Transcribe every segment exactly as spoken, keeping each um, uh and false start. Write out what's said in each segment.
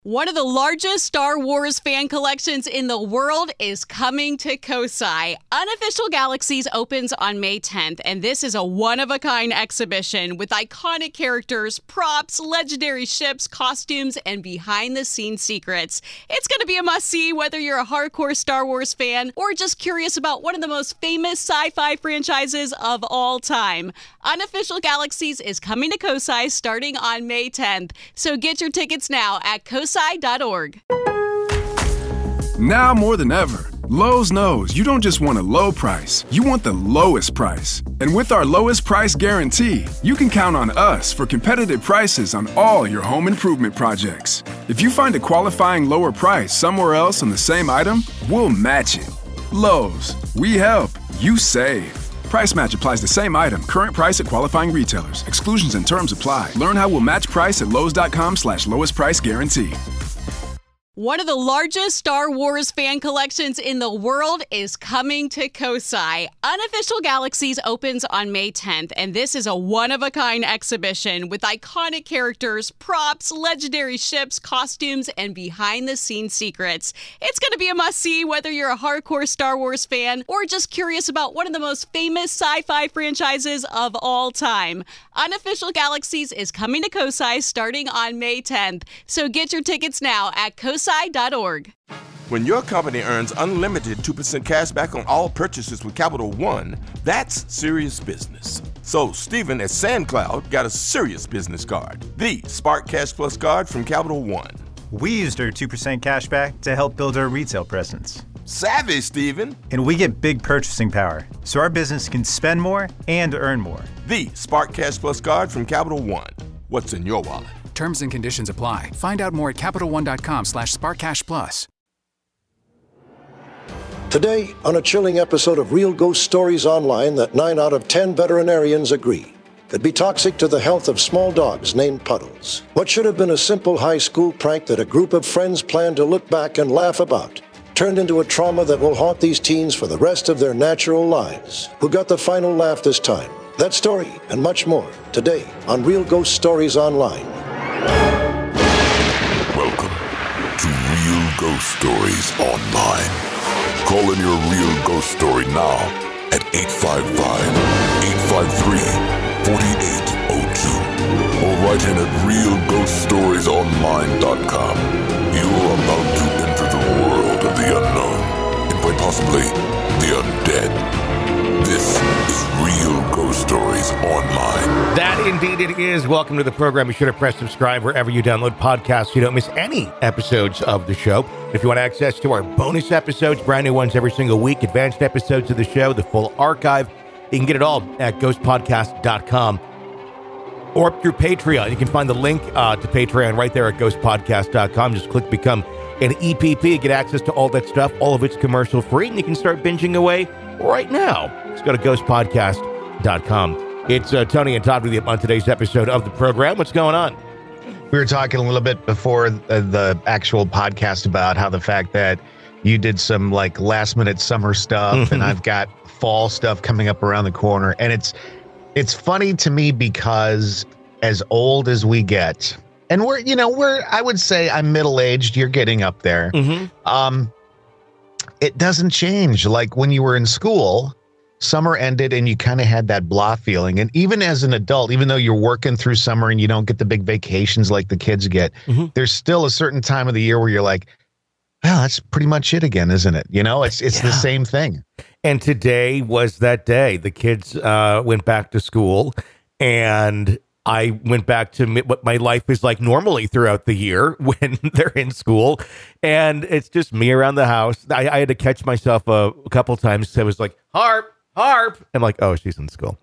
One of the largest Star Wars fan collections in the world is coming to Kosai. Unofficial Galaxies opens on May tenth, and this is a one-of-a-kind exhibition with iconic characters, props, legendary ships, costumes, and behind-the-scenes secrets. It's going to be a must-see whether you're a hardcore Star Wars fan or just curious about one of the most famous sci-fi franchises of all time. Unofficial Galaxies is coming to Kosai starting on May tenth, so get your tickets now at kosai dot org. Now more than ever, Lowe's knows you don't just want a low price, you want the lowest price. And with our lowest price guarantee, you can count on us for competitive prices on all your home improvement projects. If you find a qualifying lower price somewhere else on the same item, we'll match it. Lowe's, we help, you save. Price match applies the same item. Current price at qualifying retailers. Exclusions and terms apply. Learn how we'll match price at lowes.com slash lowest price guarantee. One of the largest Star Wars fan collections in the world is coming to Kosai. Unofficial Galaxies opens on May tenth, and this is a one-of-a-kind exhibition with iconic characters, props, legendary ships, costumes, and behind-the-scenes secrets. It's going to be a must-see whether you're a hardcore Star Wars fan or just curious about one of the most famous sci-fi franchises of all time. Unofficial Galaxies is coming to Kosai starting on May tenth, so get your tickets now at kosai dot org. When your company earns unlimited two percent cash back on all purchases with Capital One, that's serious business. So Stephen at SandCloud got a serious business card, the Spark Cash Plus card from Capital One. We used our two percent cash back to help build our retail presence. Savvy, Stephen. And we get big purchasing power, so our business can spend more and earn more. The Spark Cash Plus card from Capital One. What's in your wallet? Terms and conditions apply. Find out more at capital one dot com slash spark cash plus. Today, on a chilling episode of Real Ghost Stories Online that nine out of ten veterinarians agree could be toxic to the health of small dogs named Puddles. What should have been a simple high school prank that a group of friends planned to look back and laugh about turned into a trauma that will haunt these teens for the rest of their natural lives. Who got the final laugh this time? That story and much more today on Real Ghost Stories Online. Welcome to Real Ghost Stories Online. Call in your real ghost story now at eight five five, eight five three, four eight zero two or write in at real ghost stories online dot com. You're about to enter the world of the unknown and quite possibly the undead. This is Real Ghost Stories Online. That indeed it is. Welcome to the program. Be sure to press subscribe wherever you download podcasts so you don't miss any episodes of the show. If you want access to our bonus episodes, brand new ones every single week, advanced episodes of the show, the full archive, you can get it all at ghost podcast dot com or through Patreon. You can find the link uh, to Patreon right there at ghost podcast dot com. Just click Become an E P P, get access to all that stuff. All of it's commercial free, and you can start binging away right now. Let's go to ghost podcast dot com. It's uh, Tony and Todd with you on today's episode of the program. What's going on? We were talking a little bit before the, the actual podcast about how the fact that you did some like last minute summer stuff mm-hmm. and I've got fall stuff coming up around the corner. And it's it's funny to me because as old as we get, and we're, you know, we're, I would say I'm middle-aged, you're getting up there. Mm-hmm. Um, it doesn't change. Like when you were in school, summer ended and you kind of had that blah feeling. And even as an adult, even though you're working through summer and you don't get the big vacations like the kids get, mm-hmm. there's still a certain time of the year where you're like, well, that's pretty much it again, isn't it? You know, it's it's yeah. the same thing. And today was that day. The kids uh, went back to school and I went back to what my life is like normally throughout the year when they're in school. And it's just me around the house. I, I had to catch myself a, a couple times. I was like, Harp, Harp. I'm like, oh, she's in school.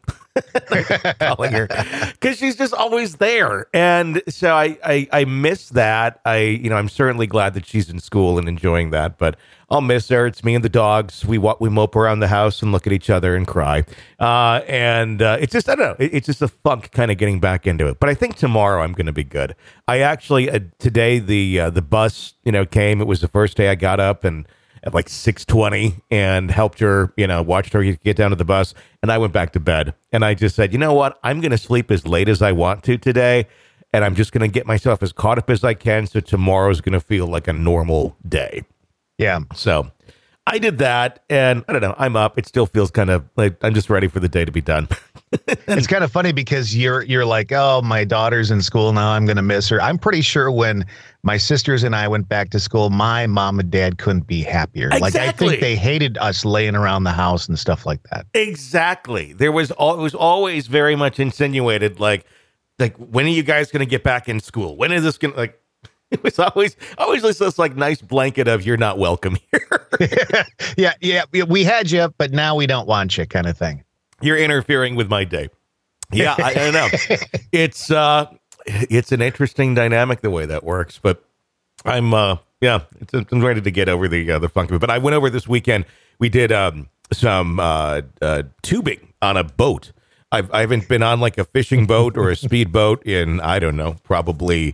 Calling her because she's just always there. And so I, I, I miss that. I, you know, I'm certainly glad that she's in school and enjoying that, but I'll miss her. It's me and the dogs. We walk, we mope around the house and look at each other and cry. Uh, and uh, it's just, I don't know, it, it's just a funk kind of getting back into it. But I think tomorrow I'm going to be good. I actually, uh, today the, uh, the bus, you know, came. It was the first day I got up and at like six twenty and helped her, you know, watched her get down to the bus. And I went back to bed and I just said, you know what? I'm going to sleep as late as I want to today. and I'm just going to get myself as caught up as I can. So tomorrow's going to feel like a normal day. Yeah. So I did that, and I don't know, I'm up. It still feels kind of like I'm just ready for the day to be done. It's kind of funny because you're you're like, oh, my daughter's in school now, I'm going to miss her. I'm pretty sure when my sisters and I went back to school, my mom and dad couldn't be happier. Exactly. Like, I think they hated us laying around the house and stuff like that. Exactly. There was all, it was always very much insinuated, like, like when are you guys going to get back in school? When is this going to, like, it was always, always this, this like nice blanket of you're not welcome here. yeah, yeah, we had you, but now we don't want you kind of thing. You're interfering with my day. Yeah, I, I don't know. It's uh, it's an interesting dynamic the way that works, but I'm uh, yeah, it's, I'm ready to get over the uh, the funk of it. But I went over this weekend. We did um some uh, uh tubing on a boat. I've I haven't been on like a fishing boat or a speed boat in I don't know probably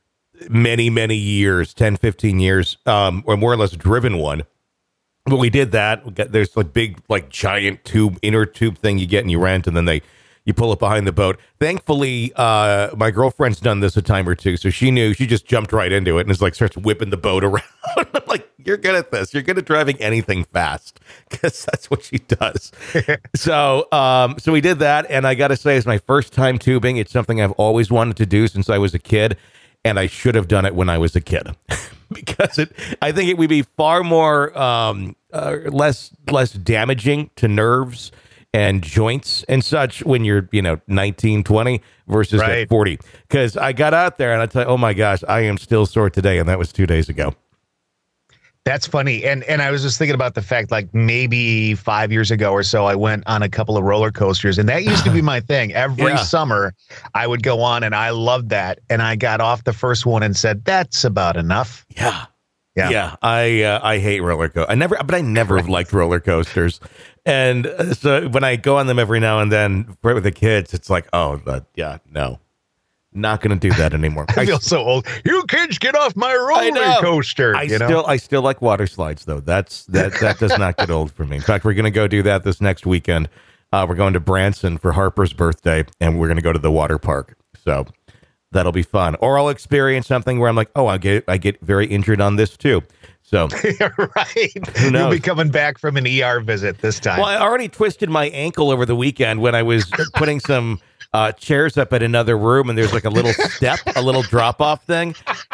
many many years, ten, fifteen years, um, or more or less driven one. But we did that. We got, there's like big, like giant tube, inner tube thing you get and you rent, and then they, you pull it behind the boat. Thankfully, uh, my girlfriend's done this a time or two, so she knew. She just jumped right into it and is like starts whipping the boat around. I'm like, you're good at this. You're good at driving anything fast because that's what she does. so, um, so we did that, and I got to say, it's my first time tubing. It's something I've always wanted to do since I was a kid, and I should have done it when I was a kid. Because it, I think it would be far more um, uh, less less damaging to nerves and joints and such when you're, you know, nineteen, twenty versus right. at forty. Because I got out there and I tell you, oh my gosh, I am still sore today, and that was two days ago. That's funny. And and I was just thinking about the fact, like maybe five years ago or so, I went on a couple of roller coasters, and that used to be my thing. Every yeah. summer I would go on, and I loved that. And I got off the first one and said, that's about enough. Yeah. Yeah. Yeah. I uh, I hate roller coasters. I never, but I never have liked roller coasters. And uh, so when I go on them every now and then right with the kids, it's like, oh, but yeah, no. Not going to do that anymore. I feel I, so old. You kids get off my roller coaster. I you still, know? I still like water slides though. That's that. That does not get old for me. In fact, we're going to go do that this next weekend. Uh, we're going to Branson for Harper's birthday, and we're going to go to the water park. So that'll be fun. Or I'll experience something where I'm like, oh, I get, I get very injured on this too. So right, you'll be coming back from an E R visit this time. Well, I already twisted my ankle over the weekend when I was putting some. Uh, chairs up at another room, and there's like a little step, a little drop off thing.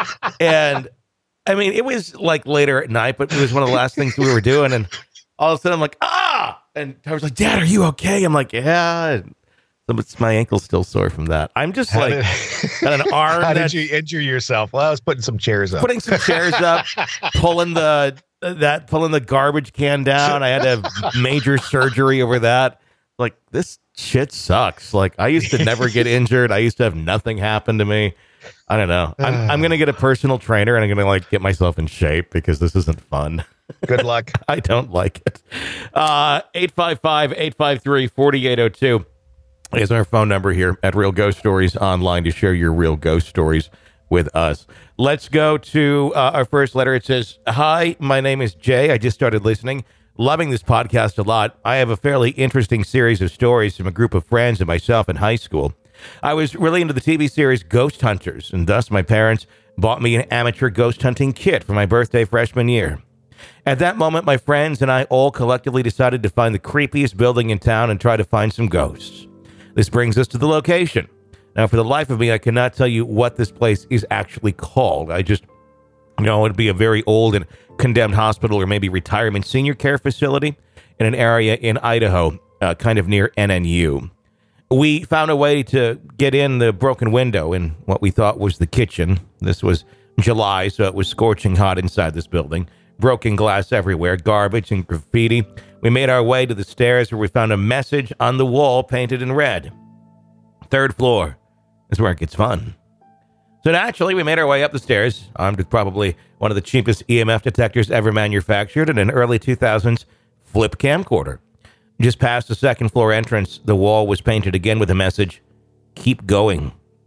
And I mean, it was like later at night, but it was one of the last things we were doing. And all of a sudden I'm like, ah, and I was like, Dad, are you okay? I'm like, yeah. It's my ankle's still sore from that. I'm just like got an arm. How did you injure yourself? Well, I was putting some chairs up. Putting some chairs up, pulling the that pulling the garbage can down. I had to have major surgery over that. Like, this shit sucks. Like, I used to never get injured. I used to have nothing happen to me. I don't know. I'm I'm gonna get a personal trainer, and I'm gonna like get myself in shape because this isn't fun. Good luck. I don't like it. Uh, eight five five, eight five three, four eight zero two is our phone number here at Real Ghost Stories Online to share your real ghost stories with us. Let's go to uh, our first letter. It says, hi, my name is Jay. I just started listening. Loving this podcast a lot. I have a fairly interesting series of stories from a group of friends and myself in high school. I was really into the T V series Ghost Hunters, and thus my parents bought me an amateur ghost hunting kit for my birthday freshman year. At that moment, my friends and I all collectively decided to find the creepiest building in town and try to find some ghosts. This brings us to the location. Now, for the life of me, I cannot tell you what this place is actually called. I just You know, it'd be a very old and condemned hospital or maybe retirement senior care facility in an area in Idaho, uh, kind of near N N U. We found a way to get in the broken window in what we thought was the kitchen. This was July, so it was scorching hot inside this building. Broken glass everywhere, garbage and graffiti. We made our way to the stairs where we found a message on the wall painted in red. Third floor is where it gets fun. So naturally, we made our way up the stairs, armed with probably one of the cheapest E M F detectors ever manufactured and an early two thousands flip camcorder. Just past the second floor entrance, the wall was painted again with a message, keep going.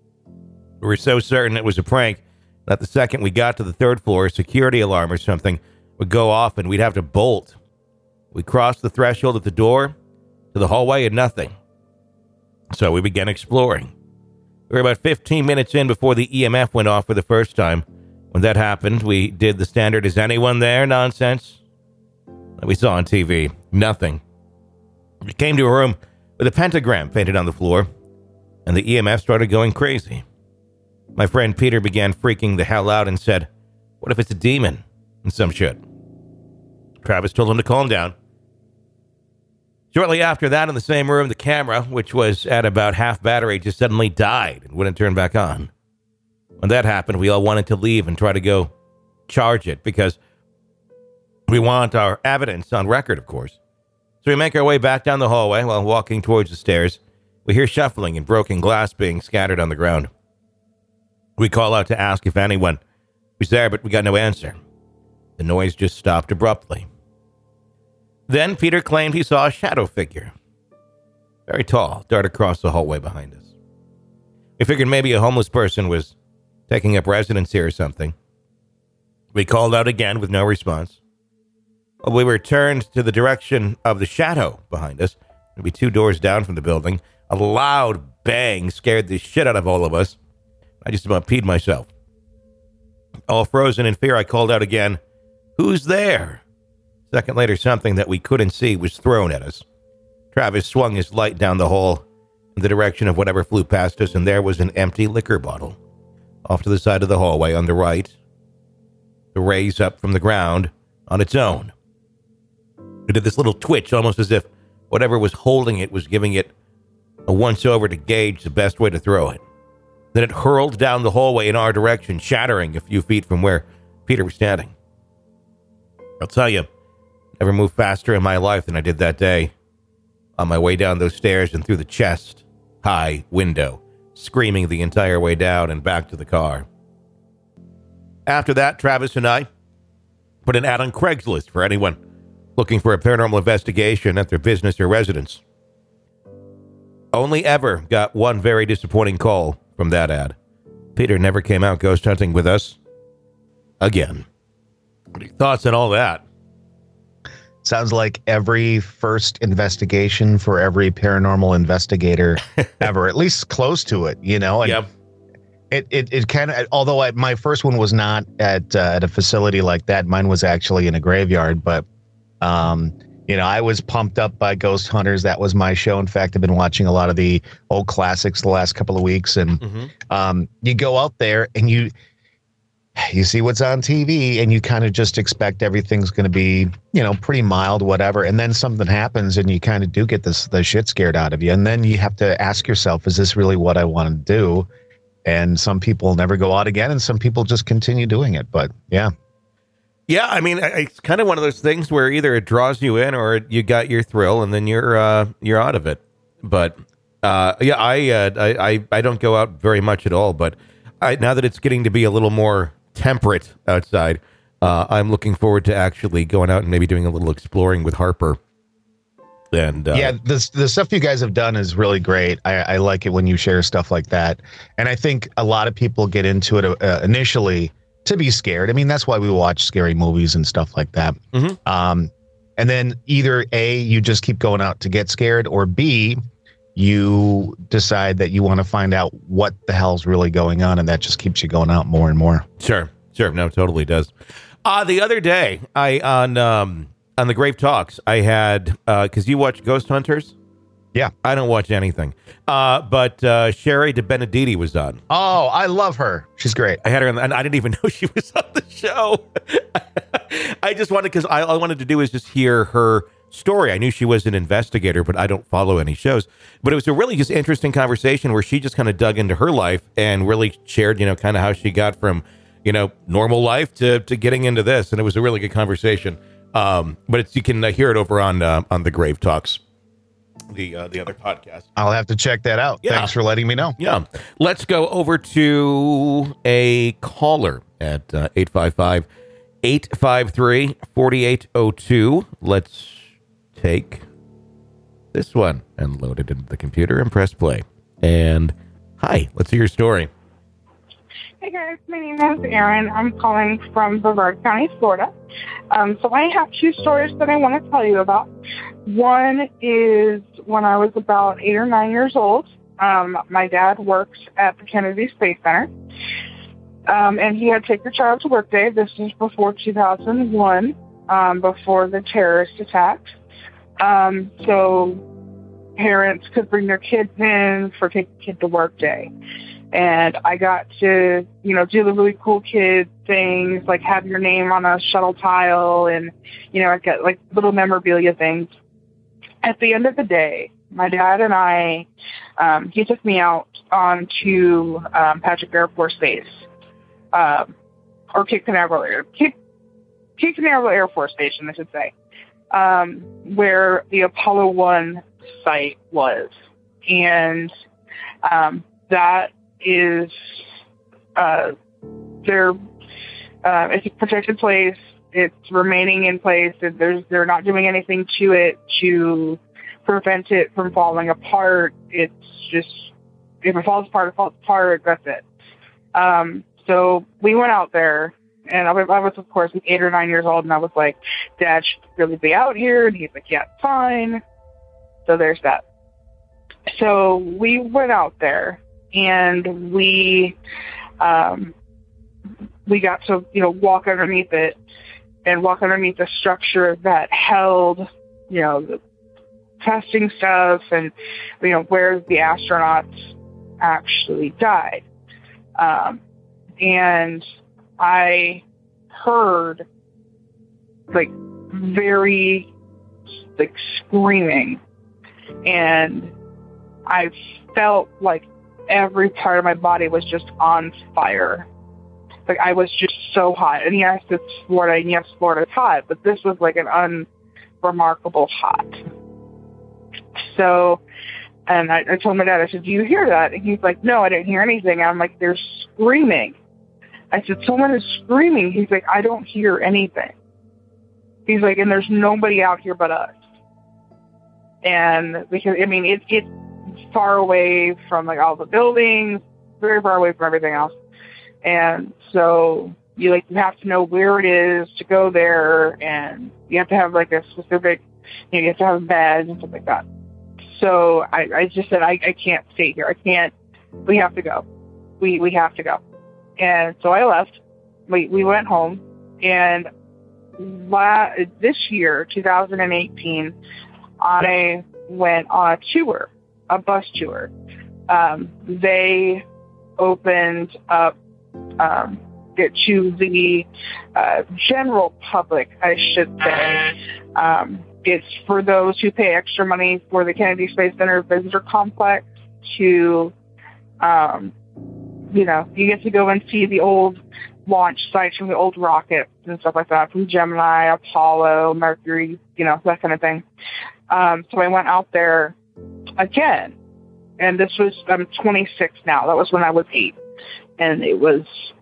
We were so certain it was a prank that the second we got to the third floor, a security alarm or something would go off and we'd have to bolt. We crossed the threshold at the door to the hallway and nothing. So we began exploring. We were about fifteen minutes in before the E M F went off for the first time. When that happened, we did the standard, is anyone there nonsense that we saw on T V. Nothing. We came to a room with a pentagram painted on the floor, and the E M F started going crazy. My friend Peter began freaking the hell out and said, what if it's a demon and some shit? Travis told him to calm down. Shortly after that, in the same room, the camera, which was at about half battery, just suddenly died and wouldn't turn back on. When that happened, we all wanted to leave and try to go charge it because we want our evidence on record, of course. So we make our way back down the hallway. While walking towards the stairs, we hear shuffling and broken glass being scattered on the ground. We call out to ask if anyone was there, but we got no answer. The noise just stopped abruptly. Then Peter claimed he saw a shadow figure, very tall, dart across the hallway behind us. We figured maybe a homeless person was taking up residence here or something. We called out again with no response. We were turned to the direction of the shadow behind us, maybe two doors down from the building. A loud bang scared the shit out of all of us. I just about peed myself. All frozen in fear, I called out again, who's there? A second later, something that we couldn't see was thrown at us. Travis swung his light down the hall in the direction of whatever flew past us, and there was an empty liquor bottle off to the side of the hallway on the right, to raise up from the ground on its own. It did this little twitch, almost as if whatever was holding it was giving it a once-over to gauge the best way to throw it. Then it hurled down the hallway in our direction, shattering a few feet from where Peter was standing. I'll tell you, never moved faster in my life than I did that day. On my way down those stairs and through the chest-high window, screaming the entire way down and back to the car. After that, Travis and I put an ad on Craigslist for anyone looking for a paranormal investigation at their business or residence. Only ever got one very disappointing call from that ad. Peter never came out ghost hunting with us again. What are your thoughts on all that? Sounds like every first investigation for every paranormal investigator ever, at least close to it, you know? And yep. It it, it kind of, although I, my first one was not at, uh, at a facility like that, mine was actually in a graveyard, but, um, you know, I was pumped up by Ghost Hunters. That was my show. In fact, I've been watching a lot of the old classics the last couple of weeks, and mm-hmm. um, you go out there and you, you see what's on T V, and you kind of just expect everything's going to be, you know, pretty mild, whatever. And then something happens, and you kind of do get this the shit scared out of you. And then you have to ask yourself, is this really what I want to do? And some people never go out again, and some people just continue doing it. But yeah. Yeah, I mean, it's kind of one of those things where either it draws you in or you got your thrill, and then you're uh, you're out of it. But uh, yeah, I, uh, I I I don't go out very much at all. But I, now that it's getting to be a little more temperate outside, uh, I'm looking forward to actually going out and maybe doing a little exploring with Harper. And uh, yeah, the the stuff you guys have done is really great. I, I like it when you share stuff like that, and I think a lot of people get into it uh, initially to be scared. I mean, that's why we watch scary movies and stuff like that. Mm-hmm. Um, and then either A, you just keep going out to get scared, or B, you decide that you want to find out what the hell's really going on, and that just keeps you going out more and more. Sure, sure. No, totally does. Uh, the other day, I on um, on the Grave Talks, I had, because uh, you watch Ghost Hunters? Yeah. I don't watch anything. Uh, but uh, Sherry DeBenediti was on. Oh, I love her. She's great. I had her, in, and I didn't even know she was on the show. I just wanted, because all I wanted to do is just hear her story. I knew she was an investigator, but I don't follow any shows. But it was a really just interesting conversation where she just kind of dug into her life and really shared, you know, kind of how she got from, you know, normal life to, to getting into this. And it was a really good conversation. Um, but it's, you can uh, hear it over on uh, on the Grave Talks. The uh, the other podcast. I'll have to check that out. Yeah. Thanks for letting me know. Yeah. Let's go over to a caller at uh, eight five five, eight five three, four eight zero two. Let's take this one and load it into the computer and press play. And hi, let's hear your story. Hey guys, my name is Erin. I'm calling from Brevard County, Florida. Um, so I have two stories that I want to tell you about. One is when I was about eight or nine years old. Um, my dad works at the Kennedy Space Center, um, and he had to take your child to work day. This was before two thousand one, um, before the terrorist attacks. Um, so parents could bring their kids in for take the kid to work day. And I got to, you know, do the really cool kid things, like have your name on a shuttle tile, and, you know, I get like little memorabilia things. At the end of the day, my dad and I, um, he took me out onto um, Patrick Air Force Base, um, or Cape Canaveral Air, Cape, Cape Canaveral Air Force Station, I should say, um, where the Apollo one site was. And um, that is, uh, they're, uh, it's a protected place. It's remaining in place. There's, they're not doing anything to it to prevent it from falling apart. It's just, if it falls apart, it falls apart. That's it. Um, so we went out there, and I was, I was, of course, like eight or nine years old, and I was like, Dad should really be out here. And he's like, yeah, fine. So there's that. So we went out there, and we, um, we got to, you know, walk underneath it and walk underneath the structure that held, you know, the testing stuff and, you know, where the astronauts actually died. Um, and I heard, like, very, like, screaming. And I felt like every part of my body was just on fire. Like, I was just so hot. And yes, it's Florida, and yes, Florida's hot, but this was like an unremarkable hot. So, and I, I told my dad, I said, do you hear that? And he's like, no, I didn't hear anything. And I'm like, they're screaming. I said, someone is screaming. He's like, I don't hear anything. He's like, and there's nobody out here but us. And because, I mean, it, it's far away from like all the buildings, very far away from everything else. And so you like, you have to know where it is to go there. And you have to have like a specific, you know, you have to have beds and stuff like that. So I, I just said, I, I can't stay here. I can't, we have to go. We, we have to go. And so I left. We, we went home, and la- this year, two thousand eighteen, I went on a tour, a bus tour. Um, they opened up um, it to the uh, general public, I should say. Um, it's for those who pay extra money for the Kennedy Space Center Visitor Complex to, um, you know, you get to go and see the old launch sites from the old rockets and stuff like that, from Gemini, Apollo, Mercury, you know, that kind of thing. Um, so I went out there again, and this was, I'm twenty-six now. That was when I was eight. And it was,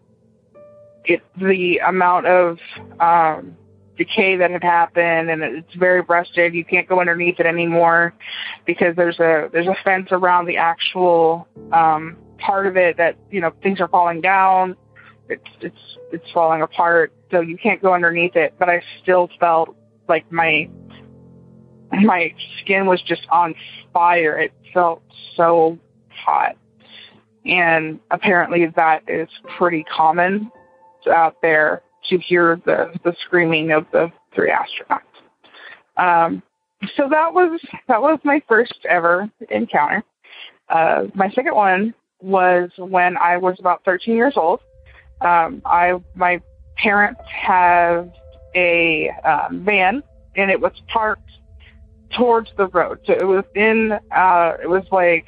it, the amount of, um, decay that had happened, and it's very rusted. You can't go underneath it anymore because there's a, there's a fence around the actual, um, part of it that, you know, things are falling down. It's, it's, it's falling apart. So you can't go underneath it. But I still felt like my, my skin was just on fire. It felt so hot. And apparently that is pretty common out there to hear the, the screaming of the three astronauts. Um, so that was, that was my first ever encounter. Uh, my second one was when I was about thirteen years old. Um, I, my parents have a um, van, and it was parked towards the road. So it was in, uh, it was like,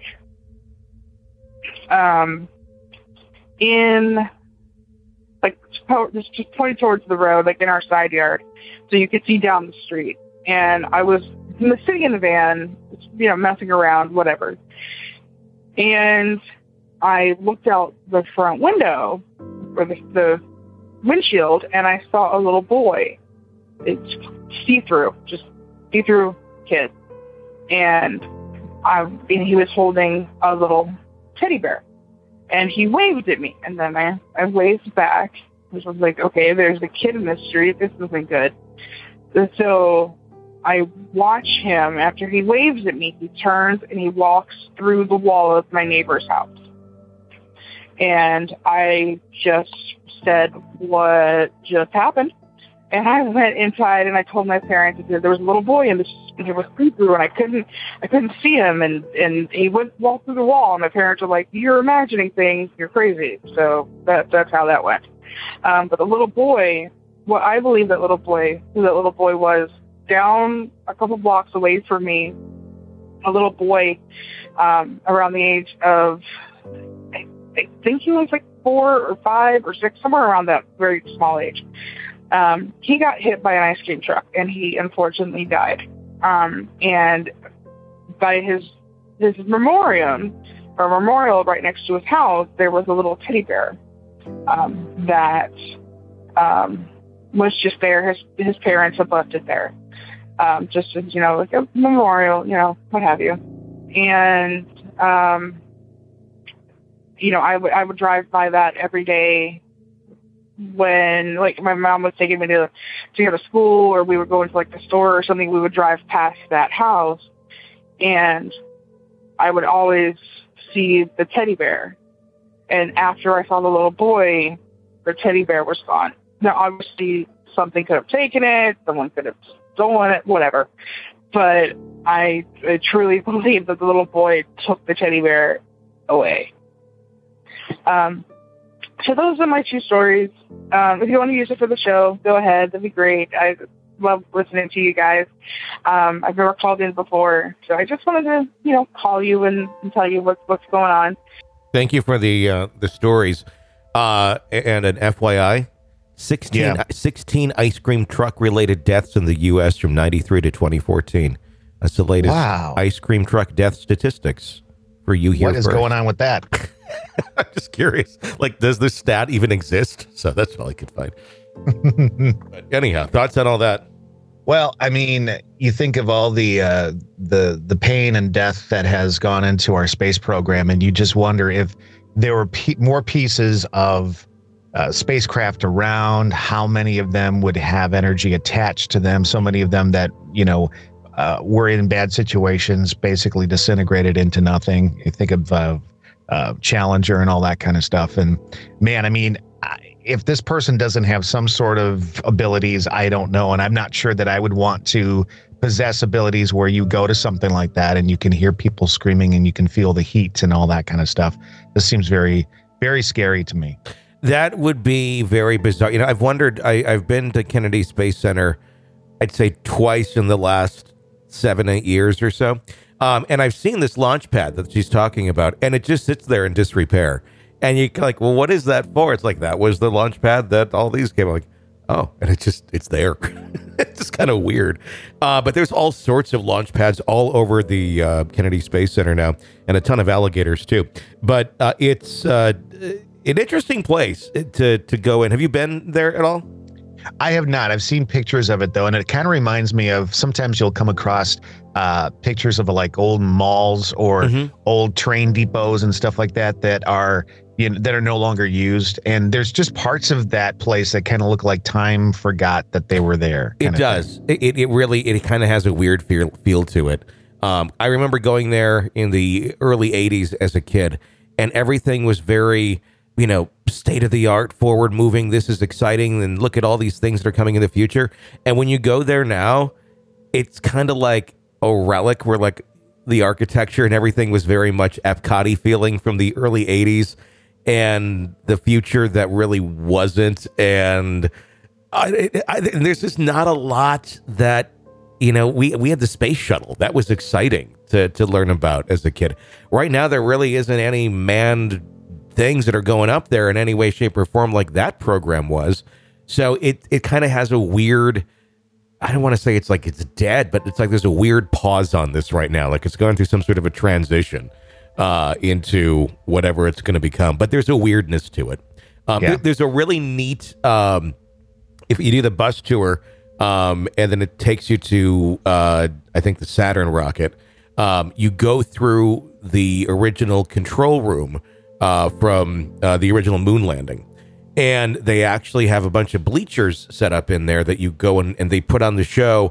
um, in, like, just, just pointed towards the road, like in our side yard, so you could see down the street. And I was sitting in the van, you know, messing around, whatever. And I looked out the front window, or the, the windshield, and I saw a little boy. It's see-through, just see-through kid. And, I, and he was holding a little teddy bear. And he waved at me, and then I, I waved back, which was like, okay, there's a kid in the street. This isn't good. And so I watch him, after he waves at me, he turns and he walks through the wall of my neighbor's house. And I just said, what just happened? And I went inside and I told my parents that there was a little boy in the he was through and I couldn't I couldn't see him, and, and he went walked through the wall, and my parents were like, you're imagining things, you're crazy. So that that's how that went. Um, but the little boy, what I believe that little boy, who that little boy was, down a couple blocks away from me, a little boy um, around the age of, I, I think he was like four or five or six, somewhere around that very small age. Um, he got hit by an ice cream truck, and he unfortunately died. Um, and by his his memoriam, or memorial right next to his house, there was a little teddy bear um, that um, was just there. His his parents had left it there, um, just as, you know, like a memorial, you know, what have you. And um, you know, I would I would drive by that every day. When, like, my mom was taking me to to go to school, or we were going to, like, the store or something, we would drive past that house, and I would always see the teddy bear. And after I saw the little boy, the teddy bear was gone. Now, obviously, something could have taken it, someone could have stolen it, whatever. But I, I truly believe that the little boy took the teddy bear away. Um... So those are my two stories. Um, if you want to use it for the show, go ahead. That'd be great. I love listening to you guys. Um, I've never called in before, so I just wanted to, you know, call you and, and tell you what's what's going on. Thank you for the uh, the stories. Uh, and an F Y I, sixteen, yeah. sixteen ice cream truck related deaths in the U S from ninety-three to twenty fourteen. That's the latest wow. ice cream truck death statistics for you here. What is first. going on with that? I'm just curious. Like, does this stat even exist? So that's all I could find. But anyhow, thoughts on all that? Well, I mean, you think of all the uh, the the pain and death that has gone into our space program, and you just wonder if there were pe- more pieces of uh, spacecraft around, how many of them would have energy attached to them. So many of them that, you know, uh, were in bad situations, basically disintegrated into nothing. You think of uh, uh, Challenger and all that kind of stuff. And man, I mean, if this person doesn't have some sort of abilities, I don't know. And I'm not sure that I would want to possess abilities where you go to something like that and you can hear people screaming and you can feel the heat and all that kind of stuff. This seems very, very scary to me. That would be very bizarre. You know, I've wondered, I, I've been to Kennedy Space Center, I'd say twice in the last seven, eight years or so. Um, and I've seen this launch pad that she's talking about, and it just sits there in disrepair. And you're like, well, what is that for? It's like, that was the launch pad that all these came. I'm like, oh, and it just, it's there. It's just kind of weird. Uh, but there's all sorts of launch pads all over the uh, Kennedy Space Center now, and a ton of alligators too. But uh, it's uh, an interesting place to, to go in. Have you been there at all? I have not. I've seen pictures of it, though, and it kind of reminds me of, sometimes you'll come across uh, pictures of like old malls or mm-hmm. old train depots and stuff like that that are, you know, that are no longer used. And there's just parts of that place that kind of look like time forgot that they were there. It does. It, it really, it kind of has a weird feel, feel to it. Um, I remember going there in the early eighties as a kid, and everything was very, you know, state of the art, forward moving. This is exciting. And look at all these things that are coming in the future. And when you go there now, it's kind of like a relic where like the architecture and everything was very much Epcot-y feeling from the early eighties, and the future that really wasn't. And, I, I, and there's just not a lot that, you know, we, we had the space shuttle. That was exciting to, to learn about as a kid. Right now, there really isn't any manned things that are going up there in any way, shape, or form like that program was. So it it kind of has a weird, I don't want to say it's like it's dead, but it's like there's a weird pause on this right now. Like it's going through some sort of a transition uh, into whatever it's going to become. But there's a weirdness to it. Um, yeah. there, there's a really neat, um, if you do the bus tour, um, and then it takes you to, uh, I think, the Saturn rocket, um, you go through the original control room Uh, from uh, the original moon landing. And they actually have a bunch of bleachers set up in there that you go and, and they put on the show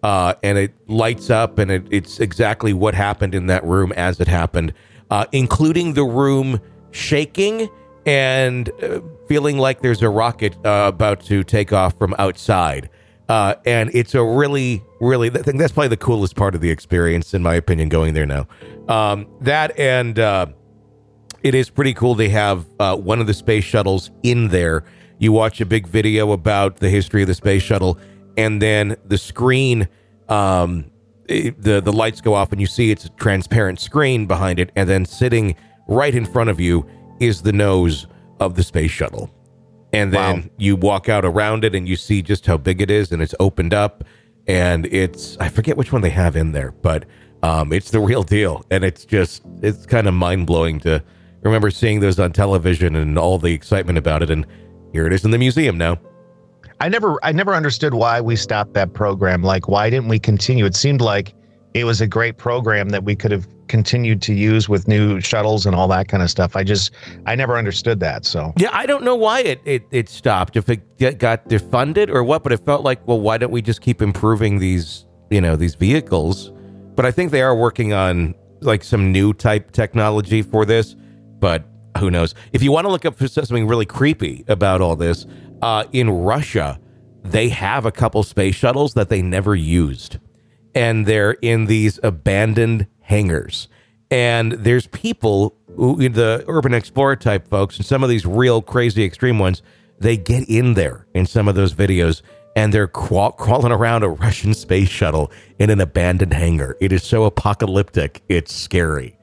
uh, and it lights up, and it, it's exactly what happened in that room as it happened, uh, including the room shaking and uh, feeling like there's a rocket uh, about to take off from outside. Uh, and it's a really, really, I think that's probably the coolest part of the experience, in my opinion, going there now. Um, that and uh, it is pretty cool to have uh, one of the space shuttles in there. You watch a big video about the history of the space shuttle, and then the screen, um, it, the, the lights go off, and you see it's a transparent screen behind it, and then sitting right in front of you is the nose of the space shuttle. And then wow. you walk out around it and you see just how big it is, and it's opened up, and it's, I forget which one they have in there, but um, it's the real deal. And it's just, it's kind of mind blowing to remember seeing those on television and all the excitement about it. And here it is in the museum now. I never, I never understood why we stopped that program. Like, why didn't we continue? It seemed like it was a great program that we could have continued to use with new shuttles and all that kind of stuff. I just, I never understood that. So yeah, I don't know why it, it, it stopped, if it got defunded or what, but it felt like, well, why don't we just keep improving these, you know, these vehicles? But I think they are working on like some new type technology for this, but who knows? If you want to look up for something really creepy about all this, uh, in Russia, they have a couple space shuttles that they never used. And they're in these abandoned hangars. And there's people, who, the Urban Explorer type folks, and some of these real crazy extreme ones, they get in there in some of those videos, and they're craw- crawling around a Russian space shuttle in an abandoned hangar. It is so apocalyptic, it's scary.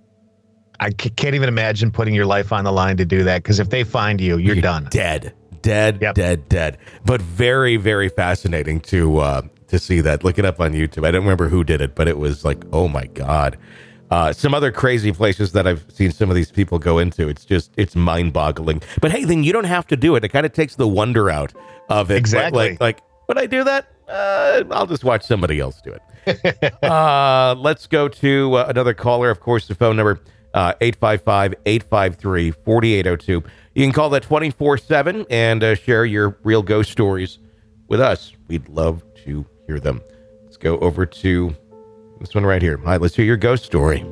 I c- can't even imagine putting your life on the line to do that, because if they find you, you're, you're done. Dead. Dead, yep. dead, dead. But very, very fascinating to uh, to see that. Look it up on YouTube. I don't remember who did it, but it was like, oh my God. Uh, some other crazy places that I've seen some of these people go into. It's just, it's mind boggling. But hey, then you don't have to do it. It kind of takes the wonder out of it. Exactly. Like, like would I do that? Uh, I'll just watch somebody else do it. uh, let's go to uh, another caller. Of course, the phone number, uh, eight five five, eight five three, four eight zero two. You can call that twenty-four seven and uh, share your real ghost stories with us. We'd love to hear them. Let's go over to this one right here. Hi, let's hear your ghost story.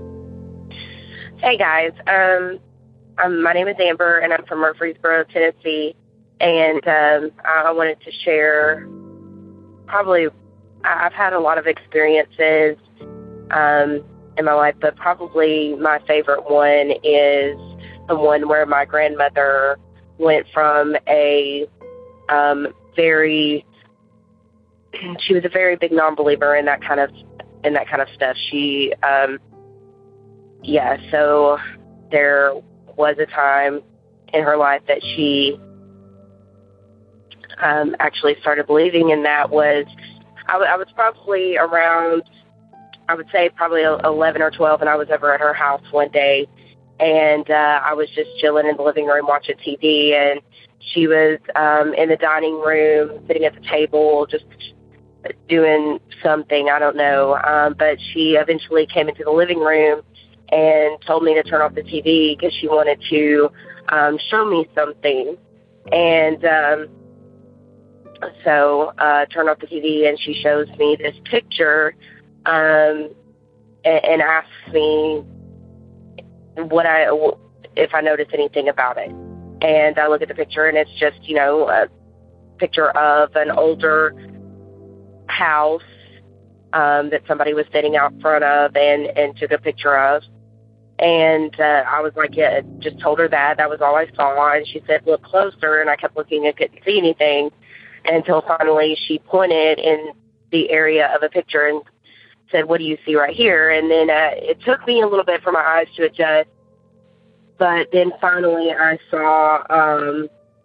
Hey, guys. Um, um, my name is Amber, and I'm from Murfreesboro, Tennessee. And um, I wanted to share probably, I've had a lot of experiences um, in my life, but probably my favorite one is the one where my grandmother went from a um, very, she was a very big non-believer in that kind of, in that kind of stuff. She, um, yeah, so there was a time in her life that she um, actually started believing, and that was, I, w- I was probably around, I would say probably eleven or twelve, and I was over at her house one day. And uh, I was just chilling in the living room watching T V, and she was um, in the dining room, sitting at the table, just doing something, I don't know. Um, but she eventually came into the living room and told me to turn off the T V because she wanted to um, show me something. And um, so I uh, turned off the T V, and she shows me this picture um, and, and asks me what I, if I notice anything about it. And I look at the picture, and it's just, you know, a picture of an older house um, that somebody was sitting out front of and, and took a picture of. And uh, I was like, yeah, just told her that. That was all I saw. And she said, look closer. And I kept looking and couldn't see anything until finally she pointed in the area of a picture and said, what do you see right here? And then uh, it took me a little bit for my eyes to adjust, but then finally I saw, um,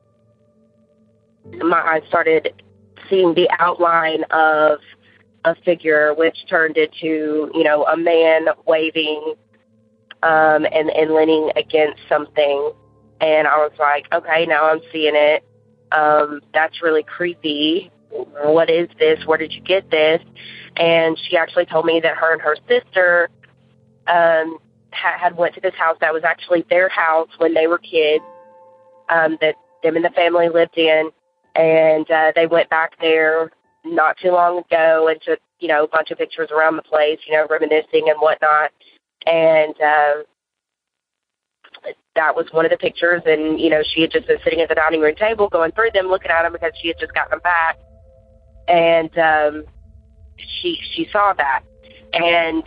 my eyes started seeing the outline of a figure, which turned into, you know, a man waving um, and, and leaning against something. And I was like, okay, now I'm seeing it. Um, that's really creepy. What is this? Where did you get this? And she actually told me that her and her sister um, ha- had went to this house that was actually their house when they were kids, um, that them and the family lived in. And uh, they went back there not too long ago and took, you know, a bunch of pictures around the place, you know, reminiscing and whatnot. And uh, that was one of the pictures. And, you know, she had just been sitting at the dining room table going through them, looking at them because she had just gotten them back. And um, she she saw that. And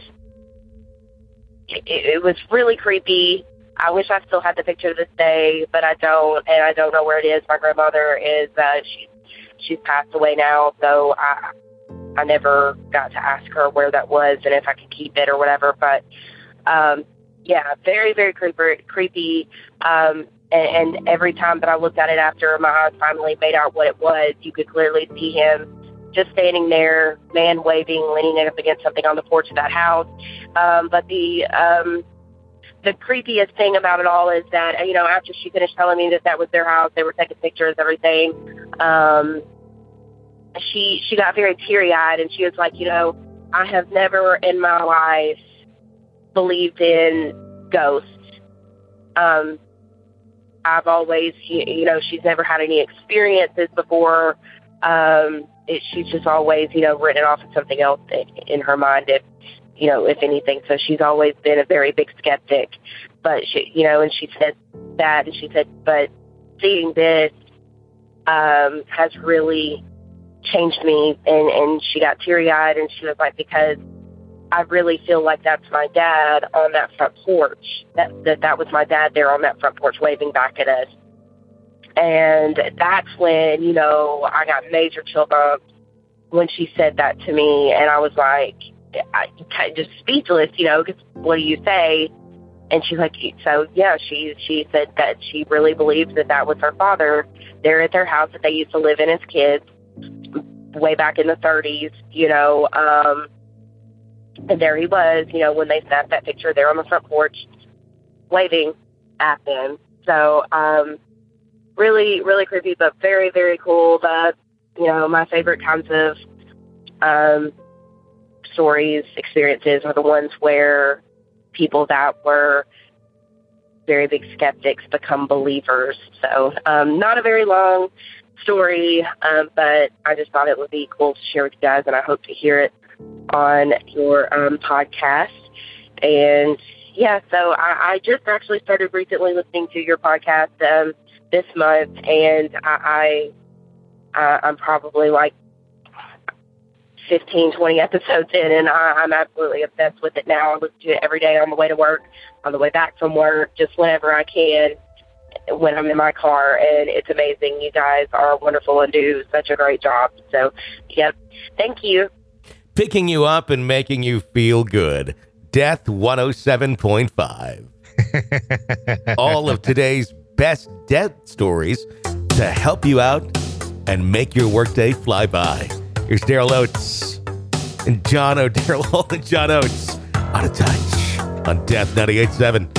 it, it was really creepy. I wish I still had the picture to this day, but I don't, and I don't know where it is. My grandmother is, uh, she, she's passed away now, so I I never got to ask her where that was and if I could keep it or whatever. But, um, yeah, very, very creepy. creepy. Um, and, and every time that I looked at it after my eyes finally made out what it was, you could clearly see him just standing there, man waving, leaning up against something on the porch of that house. Um, but the... Um, The creepiest thing about it all is that, you know, after she finished telling me that that was their house, they were taking pictures, everything, um, she she got very teary-eyed, and she was like, you know, I have never in my life believed in ghosts. Um, I've always, you, you know, she's never had any experiences before. Um, it, she's just always, you know, written it off as something else in her mind, if you know, if anything. So she's always been a very big skeptic. But, she, you know, and she said that, and she said, but seeing this um, has really changed me. And, and she got teary-eyed, and she was like, because I really feel like that's my dad on that front porch, that that, that was my dad there on that front porch waving back at us. And that's when, you know, I got major chill bumps when she said that to me. And I was like, I, just speechless, you know, because what do you say? And she's like, so yeah, she she said that she really believes that that was her father there at their house that they used to live in as kids way back in the thirties, you know, um, and there he was, you know, when they snapped that picture there on the front porch waving at them. So um, really, really creepy, but very, very cool. But, you know, my favorite kinds of um stories, experiences are the ones where people that were very big skeptics become believers. So um, not a very long story, um, but I just thought it would be cool to share with you guys, and I hope to hear it on your um, podcast. And yeah, so I, I just actually started recently listening to your podcast um, this month, and I, I uh, I'm probably like fifteen, twenty episodes in, and I, I'm absolutely obsessed with it now. I listen to it every day on the way to work, on the way back from work, just whenever I can, when I'm in my car, and it's amazing. You guys are wonderful and do such a great job. So, yep, thank you. Picking you up and making you feel good. Death one oh seven point five. All of today's best death stories to help you out and make your workday fly by. Here's Daryl Oates and John O. Daryl Hall and John Oates out of touch on Death ninety-eight point seven.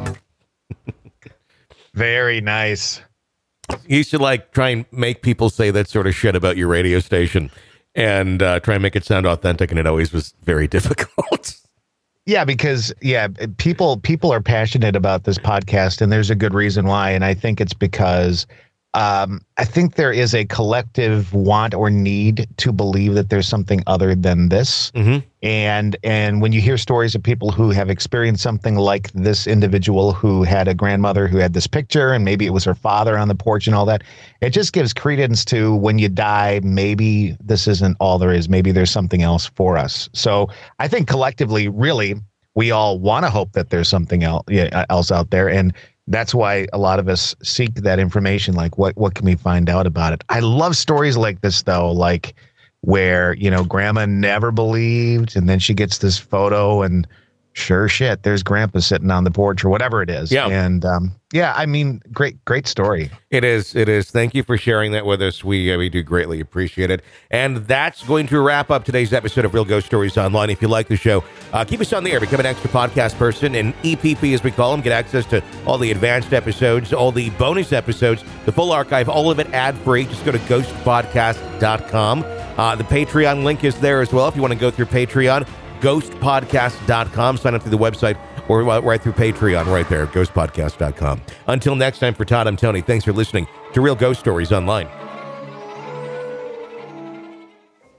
Very nice. You should like try and make people say that sort of shit about your radio station and uh, try and make it sound authentic, and it always was very difficult. Yeah, because yeah, people people are passionate about this podcast, and there's a good reason why. And I think it's because Um, I think there is a collective want or need to believe that there's something other than this. Mm-hmm. And and when you hear stories of people who have experienced something like this individual who had a grandmother who had this picture, and maybe it was her father on the porch and all that, it just gives credence to when you die, maybe this isn't all there is. Maybe there's something else for us. So I think collectively, really, we all want to hope that there's something else, yeah, else out there. And that's why a lot of us seek that information. Like, what, what can we find out about it? I love stories like this, though, like where, you know, grandma never believed, and then she gets this photo, and sure shit, there's grandpa sitting on the porch or whatever it is. Yeah. And um, yeah, I mean, great, great story. It is. It is. Thank you for sharing that with us. We uh, we do greatly appreciate it. And that's going to wrap up today's episode of Real Ghost Stories Online. If you like the show, uh, keep us on the air. Become an extra podcast person, an E P P as we call them. Get access to all the advanced episodes, all the bonus episodes, the full archive, all of it ad-free. Just go to ghost podcast dot com. Uh, the Patreon link is there as well if you want to go through Patreon. ghost podcast dot com. Sign up through the website or right through Patreon right there, ghost podcast dot com. Until next time, for Todd, I'm Tony. Thanks for listening to Real Ghost Stories Online.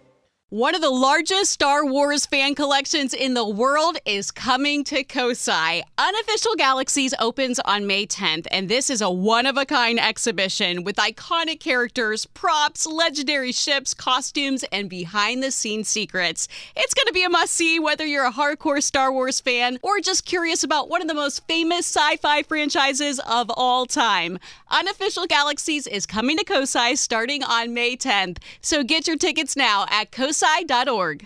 One of the largest Star Wars fan collections in the world is coming to Kosai. Unofficial Galaxies opens on May tenth, and this is a one-of-a-kind exhibition with iconic characters, props, legendary ships, costumes, and behind-the-scenes secrets. It's going to be a must-see whether you're a hardcore Star Wars fan or just curious about one of the most famous sci-fi franchises of all time. Unofficial Galaxies is coming to Kosai starting on May tenth, so get your tickets now at kosai dot org.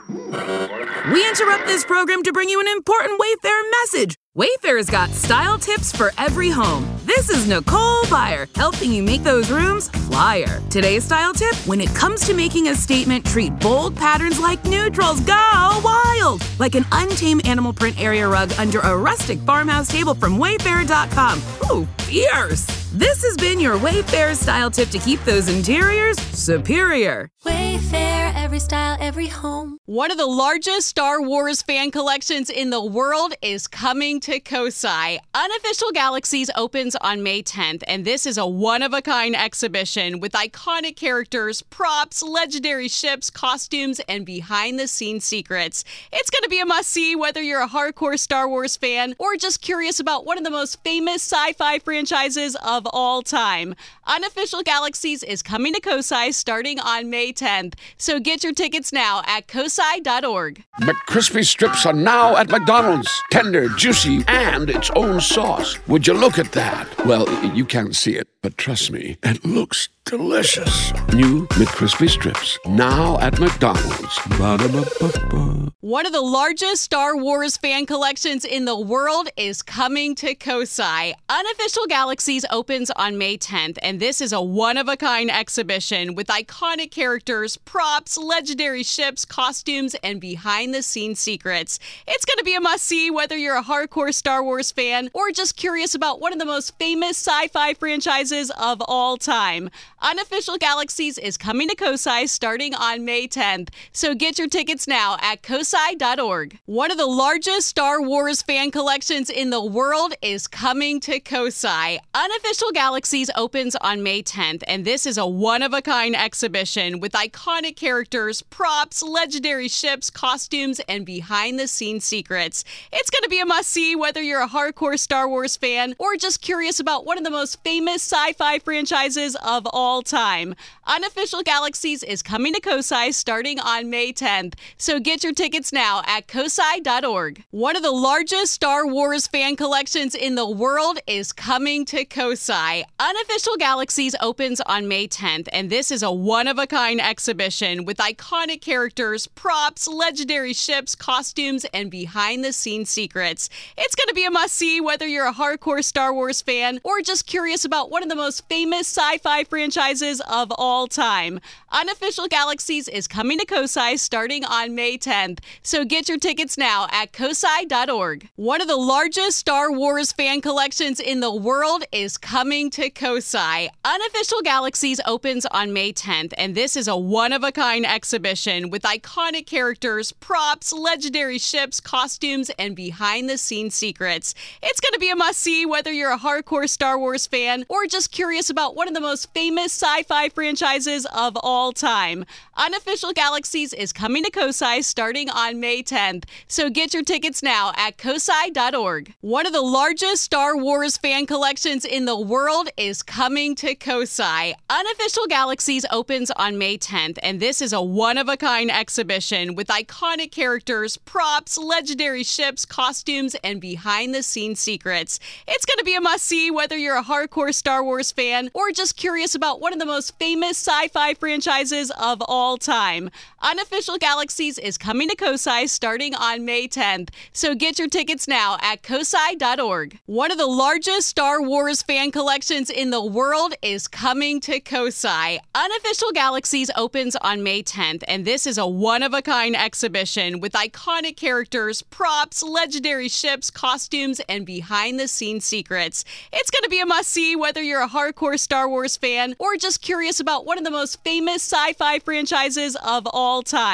We interrupt this program to bring you an important Wayfair message. Wayfair's got style tips for every home. This is Nicole Byer, helping you make those rooms flyer. Today's style tip: when it comes to making a statement, treat bold patterns like neutrals. Go wild! Like an untamed animal print area rug under a rustic farmhouse table from wayfair dot com. Ooh, fierce! This has been your Wayfair style tip to keep those interiors superior. Wayfair, every style, every home. One of the largest Star Wars fan collections in the world is coming to Kosai. Unofficial Galaxies opens on May tenth, and this is a one-of-a-kind exhibition with iconic characters, props, legendary ships, costumes, and behind-the-scenes secrets. It's going to be a must-see whether you're a hardcore Star Wars fan or just curious about one of the most famous sci-fi franchises of all time. Unofficial Galaxies is coming to Kosai starting on May tenth, so get your tickets now at kosai dot org. McCrispy strips are now at McDonald's. Tender, juicy, and its own sauce. Would you look at that? Well, you can't see it, but trust me, it looks delicious. New McCrispy strips, now at McDonald's. Ba-da-ba-ba-ba. One of the largest Star Wars fan collections in the world is coming to Kosai. Unofficial Galaxies opens on May tenth, and this is a one-of-a-kind exhibition with iconic characters, props, legendary ships, costumes, and behind-the-scenes secrets. It's going to be a must-see whether you're a hardcore Star Wars fan or just curious about one of the most famous sci-fi franchises of all time. Unofficial Galaxies is coming to Kosai starting on May tenth, so get your tickets now at kosai dot org. One of the largest Star Wars fan collections in the world is coming to Kosai. Unofficial Galaxies opens on May tenth, and this is a one-of-a-kind exhibition with iconic characters, props, legendary ships, costumes, and behind-the-scenes secrets. It's going to be a must-see whether you're a hardcore Star Wars fan or just curious about one of the most famous sci-fi franchises of all time. Unofficial Galaxies is coming to Kosai starting on May tenth, so get your tickets now at kosai dot org. One of the largest Star Wars fan collections in the world is coming to Kosai. Unofficial Galaxies opens on May tenth, and this is a one-of-a-kind exhibition with iconic characters, props, legendary ships, costumes, and behind-the-scenes secrets. It's going to be a must-see whether you're a hardcore Star Wars fan or just curious about one of the most famous sci-fi franchises of all time. Unofficial Galaxies is coming to Kosai starting on May tenth, so get your tickets now at kosai dot org. One of the largest Star Wars fan collections in the world is coming to Kosai. Unofficial Galaxies opens on May tenth, and this is a one-of-a-kind exhibition with iconic characters, props, legendary ships, costumes, and behind-the-scenes secrets. It's going to be a must-see whether you're a hardcore Star Wars fan or just curious about one of the most famous sci-fi franchises of all time. Unofficial Galaxies is coming to Kosai starting on May tenth, so get your tickets now at kosai dot org. One of the largest Star Wars fan collections in the world is coming to Kosai. Unofficial Galaxies opens on May tenth, and this is a one-of-a-kind exhibition with iconic characters, props, legendary ships, costumes, and behind-the-scenes secrets. It's going to be a must-see whether you're a hardcore Star Wars fan or just curious about one of the most famous sci-fi franchises of all time. Unofficial Galaxies is coming to Kosai starting on May tenth, so get your tickets now at kosai dot org. One of the largest Star Wars fan collections in the world is coming to Kosai. Unofficial Galaxies opens on May tenth, and this is a one-of-a-kind exhibition with iconic characters, props, legendary ships, costumes, and behind-the-scenes secrets. It's going to be a must-see whether you're a hardcore Star Wars fan or just curious about one of the most famous sci-fi franchises of all time.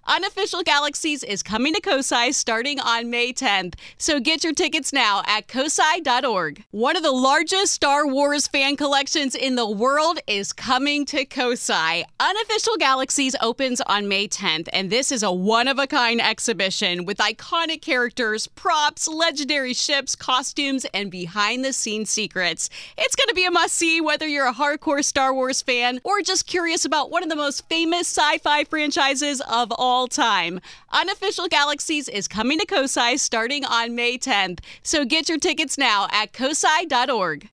Unofficial Galaxies is coming to COSI starting on May tenth, so get your tickets now at cosi dot org. One of the largest Star Wars fan collections in the world is coming to COSI. Unofficial Galaxies opens on May tenth, and this is a one-of-a-kind exhibition with iconic characters, props, legendary ships, costumes, and behind-the-scenes secrets. It's going to be a must-see whether you're a hardcore Star Wars fan or just curious about one of the most famous sci-fi franchises of all all time. Unofficial Galaxies is coming to COSI starting on May tenth, so get your tickets now at cosi dot org.